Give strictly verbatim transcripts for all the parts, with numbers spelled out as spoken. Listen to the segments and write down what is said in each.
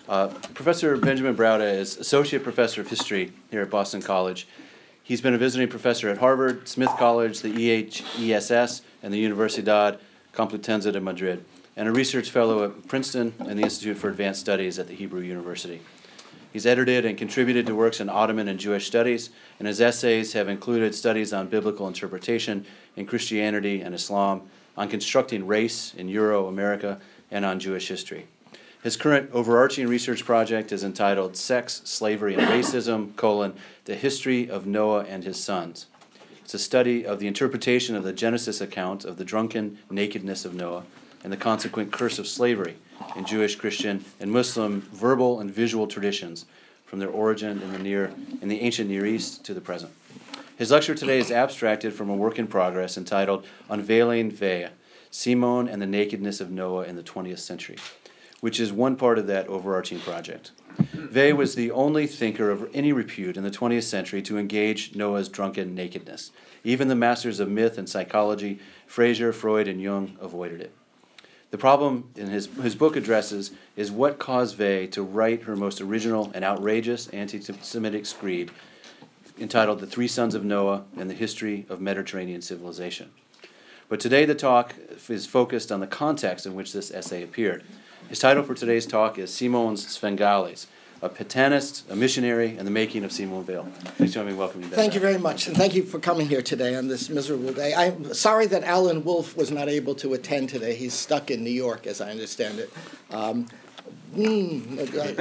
Uh, Professor Benjamin Braude is Associate Professor of History here at Boston College. He's been a visiting professor at Harvard, Smith College, the E H E S S, and the Universidad Complutense de Madrid, and a research fellow at Princeton and the Institute for Advanced Studies at the Hebrew University. He's edited and contributed to works in Ottoman and Jewish studies, and his essays have included studies on biblical interpretation in Christianity and Islam, on constructing race in Euro-America, and on Jewish history. His current overarching research project is entitled Sex, Slavery, and Racism, colon, The History of Noah and His Sons. It's a study of the interpretation of the Genesis account of the drunken nakedness of Noah and the consequent curse of slavery in Jewish, Christian, and Muslim verbal and visual traditions from their origin in the near in the ancient Near East to the present. His lecture today is abstracted from a work in progress entitled Unveiling Ve, Simon and the Nakedness of Noah in the twentieth century, which is one part of that overarching project. Ve was the only thinker of any repute in the twentieth century to engage Noah's drunken nakedness. Even the masters of myth and psychology, Frazer, Freud, and Jung, avoided it. The problem in his, his book addresses is what caused Ve to write her most original and outrageous anti-Semitic screed entitled The Three Sons of Noah and the History of Mediterranean Civilization. But today the talk is focused on the context in which this essay appeared. His title for today's talk is Simon's Svengali, a Patanist, a missionary, and the making of Simone Weil. Please join me in welcoming you back. Thank you very much, and thank you for coming here today on this miserable day. I'm sorry that Alan Wolf was not able to attend today. He's stuck in New York, as I understand it. Um, mm,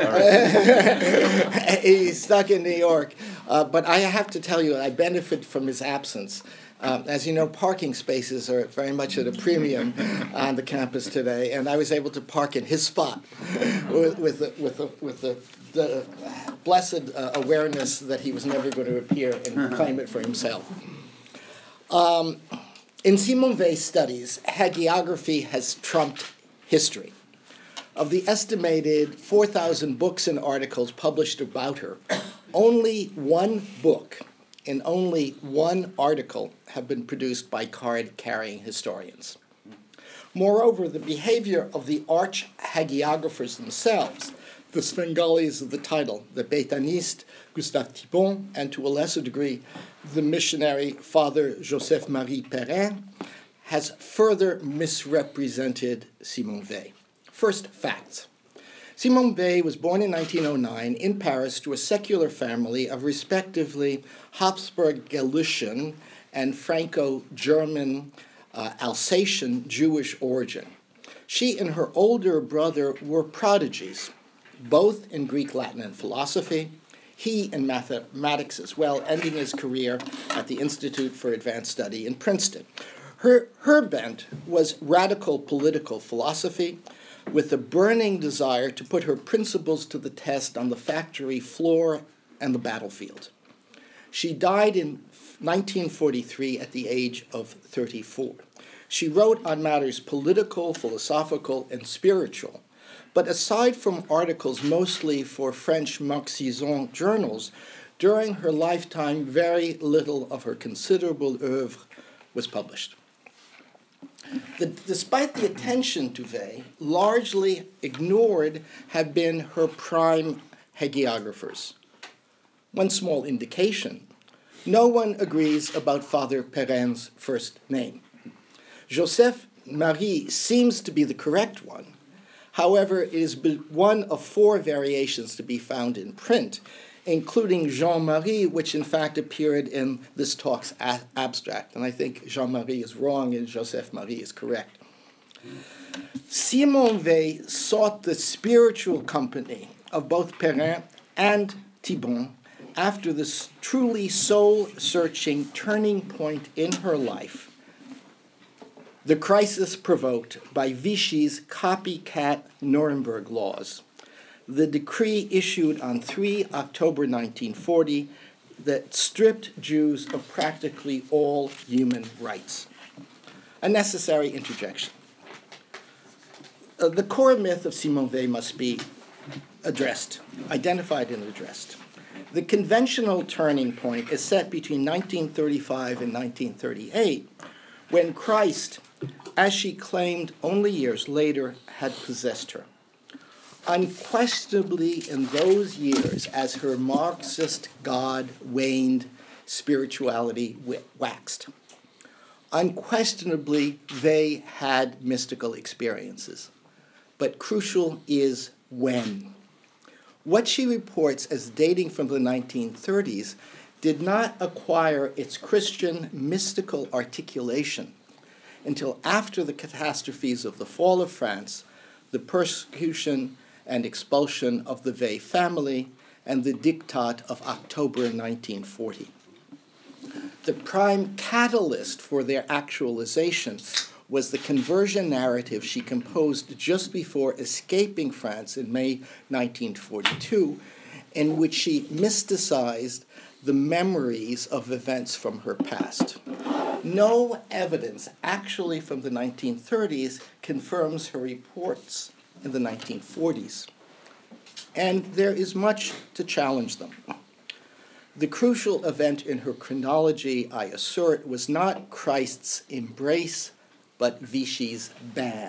he's stuck in New York. Uh, but I have to tell you, I benefit from his absence. Um, as you know, parking spaces are very much at a premium on the campus today, and I was able to park in his spot with, with, the, with, the, with the, the blessed uh, awareness that he was never going to appear and claim it for himself. Um, in Simone Weil's studies, hagiography has trumped history. Of the estimated four thousand books and articles published about her, only one book and only one article have been produced by card-carrying historians. Moreover, the behavior of the arch-hagiographers themselves, the Svengalis of the title, the Bétaniste, Gustave Thibon, and to a lesser degree, the missionary Father Joseph-Marie Perrin, has further misrepresented Simone Weil. First, facts. Simone Weil was born in nineteen oh nine in Paris to a secular family of respectively Habsburg Galician and Franco-German uh, Alsatian Jewish origin. She and her older brother were prodigies, both in Greek, Latin, and philosophy, he in mathematics as well, ending his career at the Institute for Advanced Study in Princeton. Her, her bent was radical political philosophy, with a burning desire to put her principles to the test on the factory floor and the battlefield. She died in nineteen forty-three at the age of thirty-four. She wrote on matters political, philosophical, and spiritual, but aside from articles mostly for French Marxisant journals, during her lifetime very little of her considerable oeuvre was published. The, despite the attention to Weil, largely ignored have been her prime hagiographers. One small indication, no one agrees about Father Perrin's first name. Joseph Marie seems to be the correct one. However, it is one of four variations to be found in print, including Jean-Marie, which in fact appeared in this talk's a- abstract. And I think Jean-Marie is wrong and Joseph-Marie is correct. Simone Weil sought the spiritual company of both Perrin and Thibon after this truly soul-searching turning point in her life, the crisis provoked by Vichy's copycat Nuremberg laws, the decree issued on the third of October nineteen forty that stripped Jews of practically all human rights. A necessary interjection. Uh, the core myth of Simone Weil must be addressed, identified and addressed. The conventional turning point is set between nineteen thirty-five and nineteen thirty-eight, when Christ, as she claimed only years later, had possessed her. Unquestionably, in those years, as her Marxist God waned, spirituality waxed. Unquestionably, they had mystical experiences. But crucial is when. What she reports as dating from the nineteen thirties did not acquire its Christian mystical articulation until after the catastrophes of the fall of France, the persecution and expulsion of the Weil family, and the Diktat of October nineteen forty. The prime catalyst for their actualization was the conversion narrative she composed just before escaping France in May nineteen forty-two, in which she mysticized the memories of events from her past. No evidence actually from the nineteen thirties confirms her reports in the nineteen forties, and there is much to challenge them. The crucial event in her chronology, I assert, was not Christ's embrace, but Vichy's ban.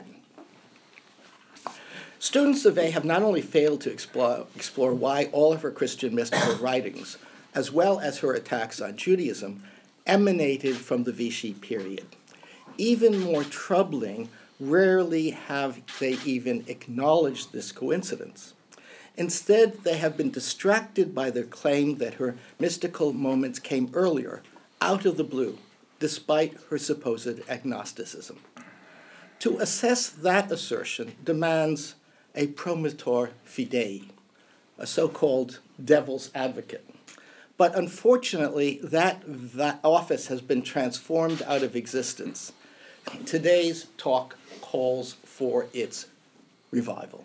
Students of Weil have not only failed to explore, explore why all of her Christian mystical writings, as well as her attacks on Judaism, emanated from the Vichy period. Even more troubling, rarely have they even acknowledged this coincidence. Instead, they have been distracted by their claim that her mystical moments came earlier, out of the blue, despite her supposed agnosticism. To assess that assertion demands a promotor fidei, a so-called devil's advocate. But unfortunately, that, that office has been transformed out of existence. Today's talk calls for its revival.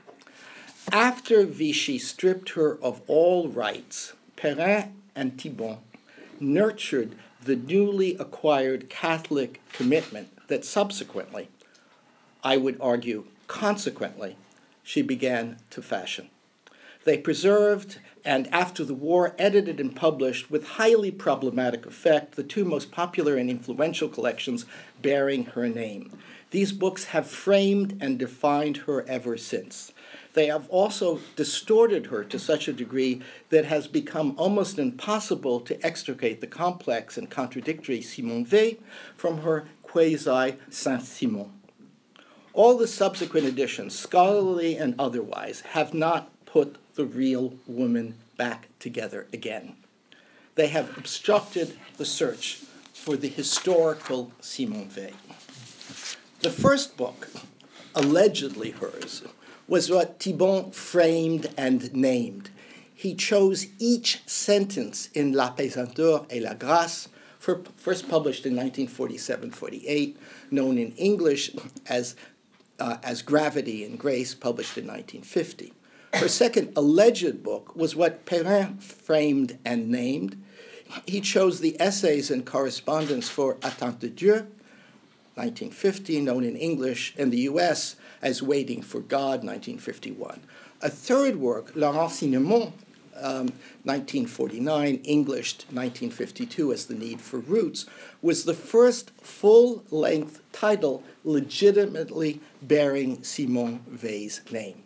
After Vichy stripped her of all rights, Perrin and Thibon nurtured the newly acquired Catholic commitment that subsequently, I would argue consequently, she began to fashion. They preserved and, after the war, edited and published with highly problematic effect the two most popular and influential collections bearing her name. These books have framed and defined her ever since. They have also distorted her to such a degree that it has become almost impossible to extricate the complex and contradictory Simone Weil from her quasi-Saint-Simon. All the subsequent editions, scholarly and otherwise, have not put the real woman back together again. They have obstructed the search for the historical Simone Weil. The first book, allegedly hers, was what Thibon framed and named. He chose each sentence in La Pesanteur et la Grâce, for, first published in nineteen forty-seven forty-eight, known in English as, uh, as Gravity and Grace, published in nineteen fifty. Her second alleged book was what Perrin framed and named. He chose the essays and correspondence for Attente de Dieu, nineteen fifty, known in English in the U S as Waiting for God, nineteen fifty-one. A third work, Le Renseignement, um, nineteen forty-nine, Englished nineteen fifty-two as The Need for Roots, was the first full-length title legitimately bearing Simone Weil's name.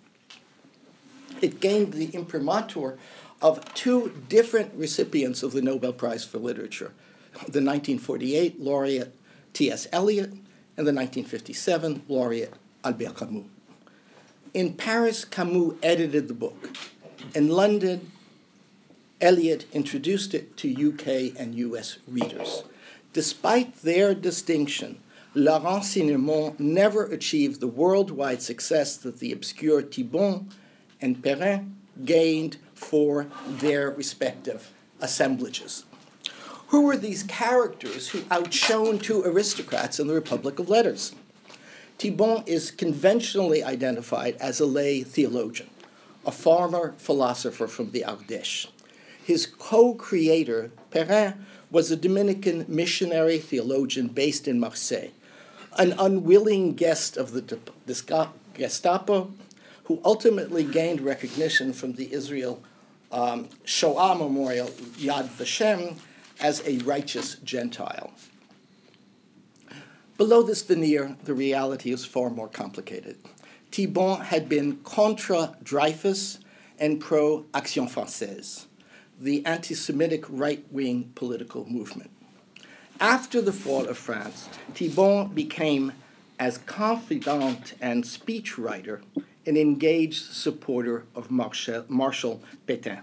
It gained the imprimatur of two different recipients of the Nobel Prize for Literature, the nineteen forty-eight laureate T S Eliot and the nineteen fifty-seven laureate Albert Camus. In Paris, Camus edited the book. In London, Eliot introduced it to U K and U S readers. Despite their distinction, Le Renseignement never achieved the worldwide success that the obscure Thibon and Perrin gained for their respective assemblages. Who were these characters who outshone two aristocrats in the Republic of Letters? Thibon is conventionally identified as a lay theologian, a farmer philosopher from the Ardèche. His co-creator, Perrin, was a Dominican missionary theologian based in Marseille, an unwilling guest of the Gestapo, who ultimately gained recognition from the Israel um, Shoah Memorial Yad Vashem as a righteous Gentile. Below this veneer, the reality is far more complicated. Thibon had been contra Dreyfus and pro Action Française, the anti-Semitic right-wing political movement. After the fall of France, Thibon became, as confidant and speechwriter, an engaged supporter of Marshal, Marshal Pétain.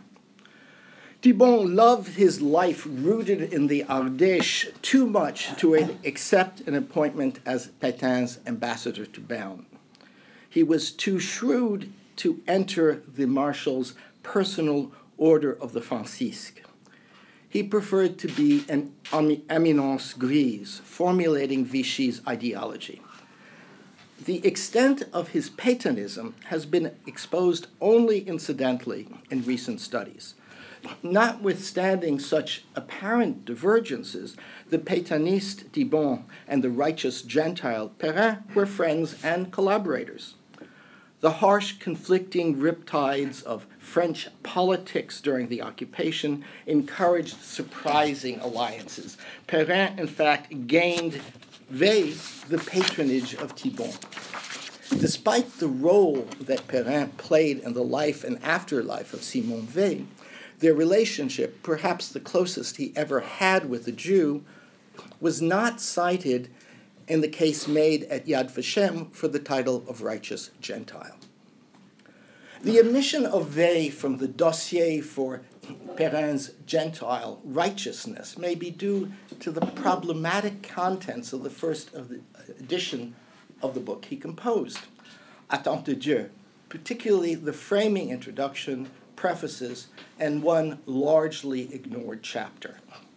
Thibon loved his life rooted in the Ardèche too much to accept an appointment as Pétain's ambassador to Berne. He was too shrewd to enter the Marshal's personal order of the Francisque. He preferred to be an éminence grise, formulating Vichy's ideology. The extent of his Pétainism has been exposed only incidentally in recent studies. Notwithstanding such apparent divergences, the Pétainiste Thibon and the righteous Gentile Perrin were friends and collaborators. The harsh, conflicting riptides of French politics during the occupation encouraged surprising alliances. Perrin, in fact, gained Veil the patronage of Thibon. Despite the role that Perrin played in the life and afterlife of Simone Weil, their relationship, perhaps the closest he ever had with a Jew, was not cited in the case made at Yad Vashem for the title of righteous Gentile. The omission of Weil from the dossier for Perrin's Gentile righteousness may be due to the problematic contents of the first of the edition of the book he composed, Attente de Dieu, particularly the framing introduction, prefaces, and one largely ignored chapter.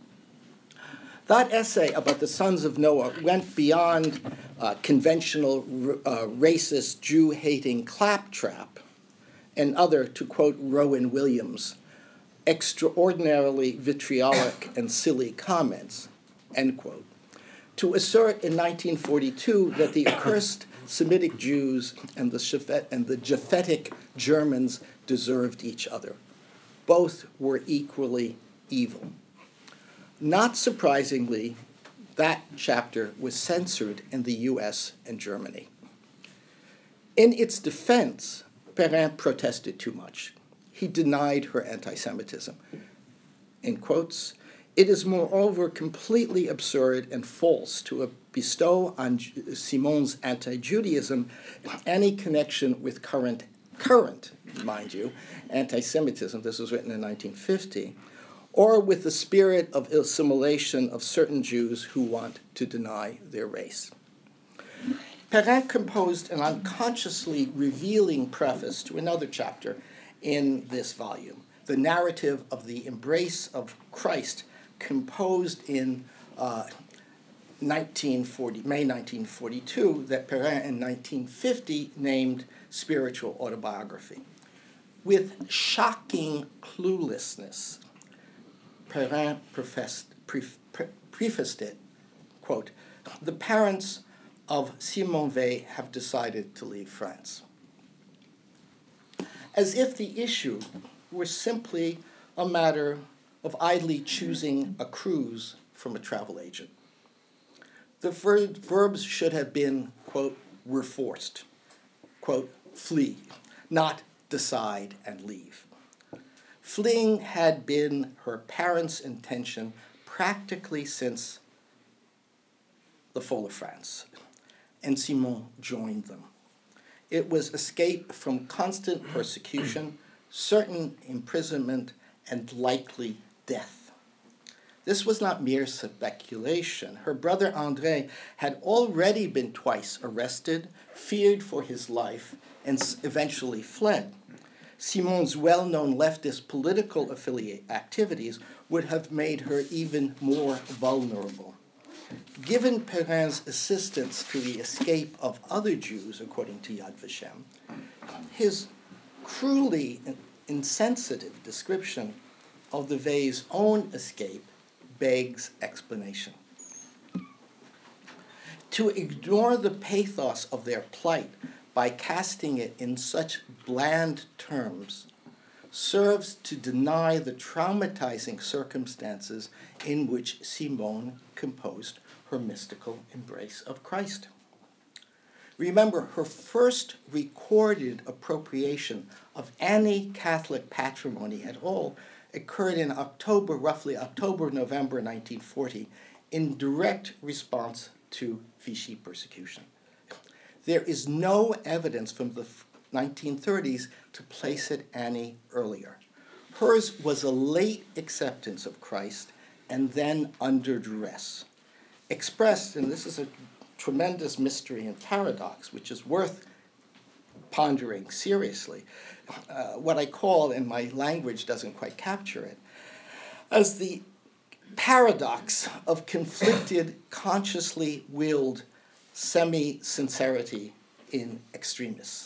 That essay about the sons of Noah went beyond uh, conventional uh, racist, Jew-hating claptrap and other, to quote Rowan Williams, extraordinarily vitriolic and silly comments, end quote, to assert in nineteen forty-two that the accursed Semitic Jews and the, Shaphet, and the Japhetic Germans deserved each other. Both were equally evil. Not surprisingly, that chapter was censored in the U S and Germany. In its defense, Perrin protested too much. He denied her anti-Semitism. In quotes, "It is moreover completely absurd and false to bestow on Simon's anti-Judaism any connection with current, current, mind you, anti-Semitism," this was written in nineteen fifty, "or with the spirit of assimilation of certain Jews who want to deny their race." Perrin composed an unconsciously revealing preface to another chapter in this volume, the narrative of the embrace of Christ, composed in uh, nineteen forty, May nineteen forty-two, that Perrin in nineteen fifty named Spiritual Autobiography. With shocking cluelessness, Perrin prefaced, pre, pre, prefaced it, quote, "The parents of Simone Weil have decided to leave France." As if the issue were simply a matter of idly choosing a cruise from a travel agent. The ver- verbs should have been, quote, "were forced," quote, "flee," not decide and leave. Fleeing had been her parents' intention practically since the fall of France, and Simone joined them. It was escape from constant persecution, certain imprisonment, and likely death. This was not mere speculation. Her brother André had already been twice arrested, feared for his life, and eventually fled. Simone's well-known leftist political affiliate activities would have made her even more vulnerable. Given Perrin's assistance to the escape of other Jews, according to Yad Vashem, his cruelly insensitive description of the Weil's own escape begs explanation. To ignore the pathos of their plight by casting it in such bland terms serves to deny the traumatizing circumstances in which Simone composed her mystical embrace of Christ. Remember, her first recorded appropriation of any Catholic patrimony at all occurred in October, roughly October, November nineteen forty, in direct response to Vichy persecution. There is no evidence from the nineteen thirties to place it any earlier. Hers was a late acceptance of Christ and then under duress, expressed, and this is a tremendous mystery and paradox, which is worth pondering seriously, uh, what I call, and my language doesn't quite capture it, as the paradox of conflicted, consciously willed semi-sincerity in extremis.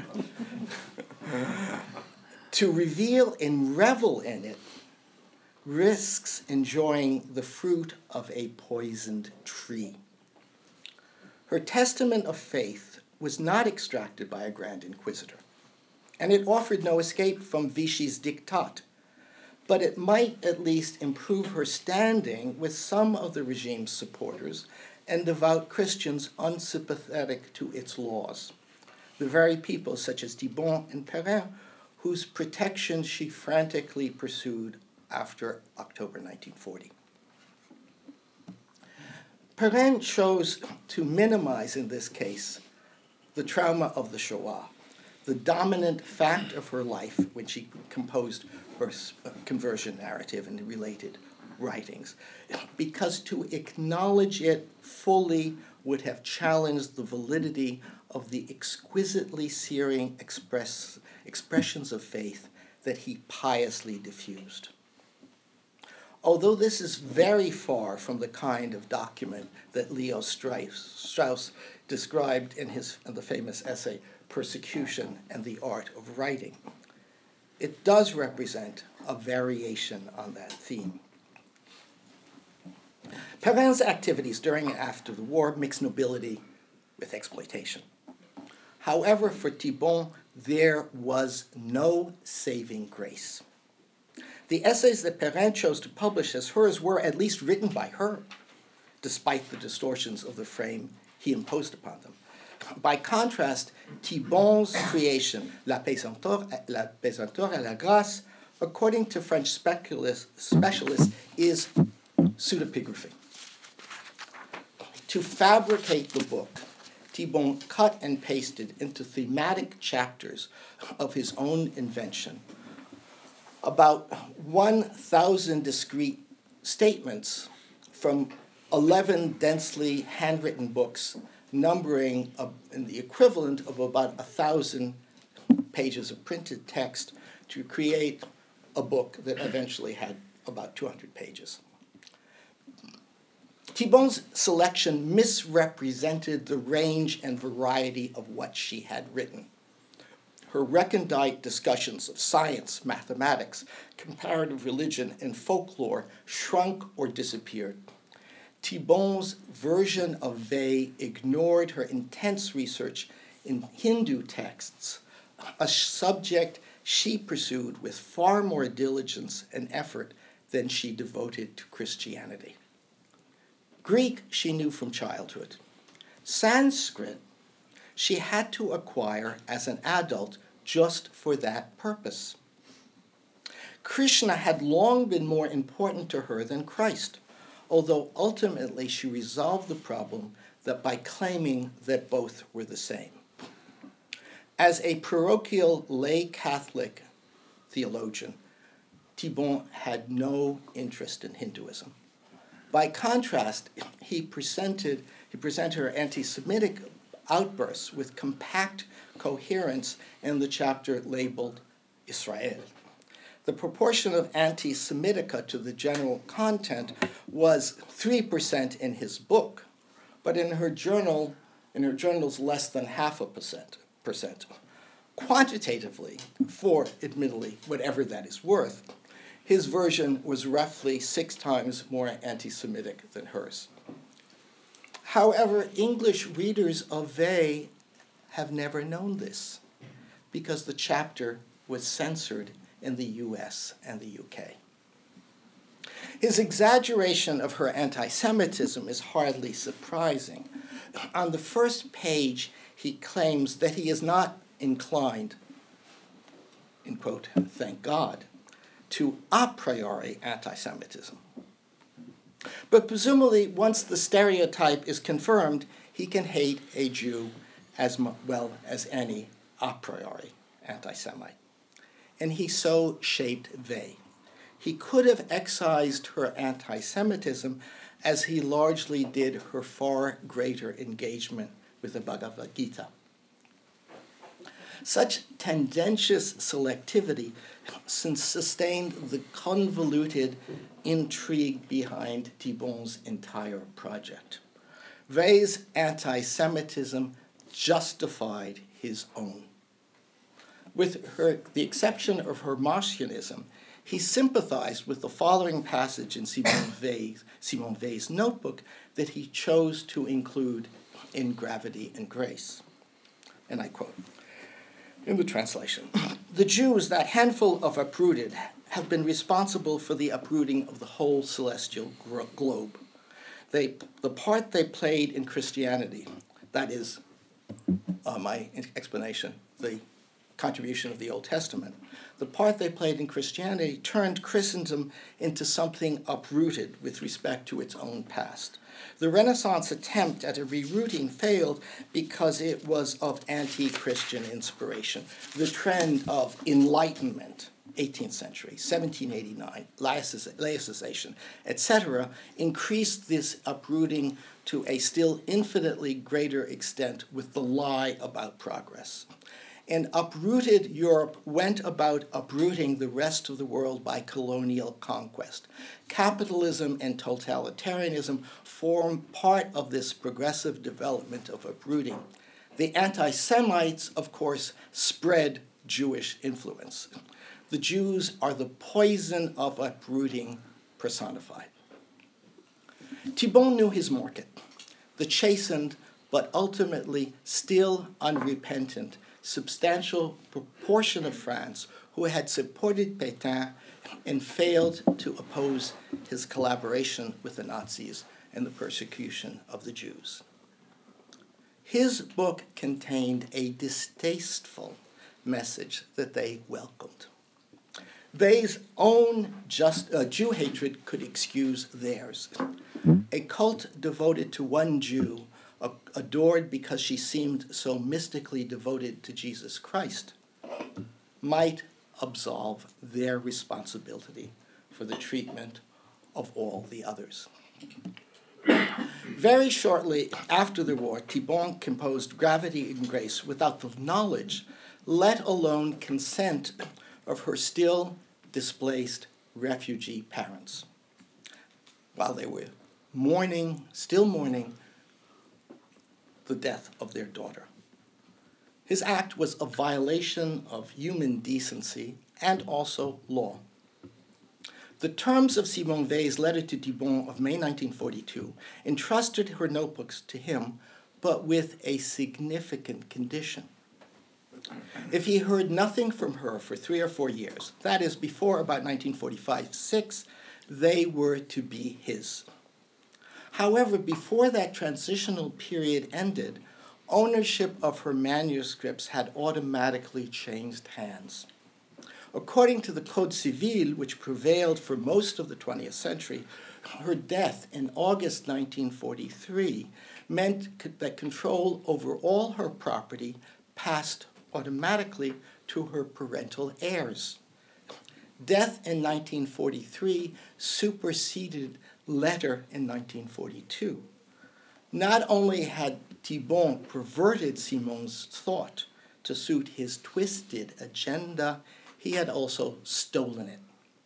To reveal and revel in it risks enjoying the fruit of a poisoned tree. Her testament of faith was not extracted by a grand inquisitor, and it offered no escape from Vichy's diktat, but it might at least improve her standing with some of the regime's supporters and devout Christians unsympathetic to its laws, the very people such as Thibon and Perrin, whose protection she frantically pursued after October nineteen forty. Perrin chose to minimize, in this case, the trauma of the Shoah, the dominant fact of her life when she composed her conversion narrative and related writings, because to acknowledge it fully would have challenged the validity of the exquisitely searing express, expressions of faith that he piously diffused. Although this is very far from the kind of document that Leo Strauss described in his in the famous essay, Persecution and the Art of Writing, it does represent a variation on that theme. Perrin's activities during and after the war mix nobility with exploitation. However, for Thibon, there was no saving grace. The essays that Perrin chose to publish as hers were at least written by her, despite the distortions of the frame he imposed upon them. By contrast, Thibon's creation, La Pesanteur, La Pesanteur à la Grâce, according to French specialists, specialists is pseudepigraphy. To fabricate the book, Thibon cut and pasted into thematic chapters of his own invention about one thousand discrete statements from eleven densely handwritten books numbering a, in the equivalent of about one thousand pages of printed text to create a book that eventually had about two hundred pages. Thibon's selection misrepresented the range and variety of what she had written. Her recondite discussions of science, mathematics, comparative religion, and folklore shrunk or disappeared. Thibon's version of Vey ignored her intense research in Hindu texts, a subject she pursued with far more diligence and effort than she devoted to Christianity. Greek she knew from childhood. Sanskrit she had to acquire as an adult just for that purpose. Krishna had long been more important to her than Christ, although ultimately she resolved the problem that by claiming that both were the same. As a parochial lay Catholic theologian, Thibon had no interest in Hinduism. By contrast, he presented, he presented her anti-Semitic outbursts with compact coherence in the chapter labeled Israel. The proportion of anti-Semitica to the general content was three percent in his book, but in her journal, in her journals, less than half a percent. percent. Quantitatively, for, admittedly, whatever that is worth, his version was roughly six times more anti-Semitic than hers. However, English readers of Vey have never known this because the chapter was censored in the U S and the U K. His exaggeration of her anti-Semitism is hardly surprising. On the first page, he claims that he is not inclined, in quote, thank God, to a priori anti-Semitism. But presumably, once the stereotype is confirmed, he can hate a Jew as well as any a priori anti-Semite. And he so shaped Wei. He could have excised her anti-Semitism as he largely did her far greater engagement with the Bhagavad Gita. Such tendentious selectivity sustained the convoluted intrigue behind Thibon's entire project. Wei's anti-Semitism justified his own. With her, the exception of her Marcionism, he sympathized with the following passage in Simone Weil's, Simone Weil's notebook that he chose to include in Gravity and Grace. And I quote, in the translation, "The Jews, that handful of uprooted, have been responsible for the uprooting of the whole celestial gro- globe. They, the part they played in Christianity, that is uh, my explanation, the contribution of the Old Testament, the part they played in Christianity turned Christendom into something uprooted with respect to its own past. The Renaissance attempt at a rerouting failed because it was of anti-Christian inspiration. The trend of Enlightenment, eighteenth century, seventeen eighty-nine, Laicization, et cetera, increased this uprooting to a still infinitely greater extent with the lie about progress. And uprooted Europe went about uprooting the rest of the world by colonial conquest. Capitalism and totalitarianism form part of this progressive development of uprooting. The anti-Semites, of course, spread Jewish influence. The Jews are the poison of uprooting personified. Thibon knew his market, the chastened but ultimately still unrepentant substantial proportion of France who had supported Pétain and failed to oppose his collaboration with the Nazis and the persecution of the Jews. His book contained a distasteful message that they welcomed. Wei's own just, uh, Jew hatred could excuse theirs. A cult devoted to one Jew, adored because she seemed so mystically devoted to Jesus Christ, might absolve their responsibility for the treatment of all the others. Very shortly after the war, Thibon composed Gravity and Grace without the knowledge, let alone consent, of her still displaced refugee parents, while they were mourning, still mourning, the death of their daughter. His act was a violation of human decency and also law. The terms of Simone Weil's letter to Thibon of May nineteen forty-two entrusted her notebooks to him, but with a significant condition. If he heard nothing from her for three or four years, that is, before about nineteen forty-five six, they were to be his. However, before that transitional period ended, ownership of her manuscripts had automatically changed hands. According to the Code Civil, which prevailed for most of the twentieth century, her death in August nineteen forty-three meant that control over all her property passed automatically to her parental heirs. Death in nineteen forty-three superseded letter in nineteen forty-two. Not only had Thibon perverted Simone's thought to suit his twisted agenda, he had also stolen it.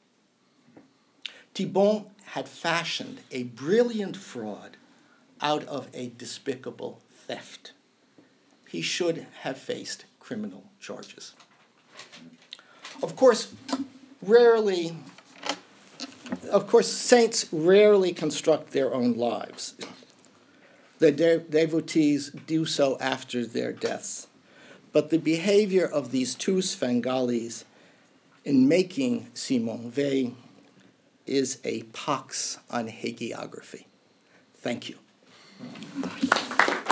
Thibon had fashioned a brilliant fraud out of a despicable theft. He should have faced criminal charges. Of course, rarely Of course, saints rarely construct their own lives. The de- devotees do so after their deaths. But the behavior of these two Svengalis in making Simone Weil is a pox on hagiography. Thank you.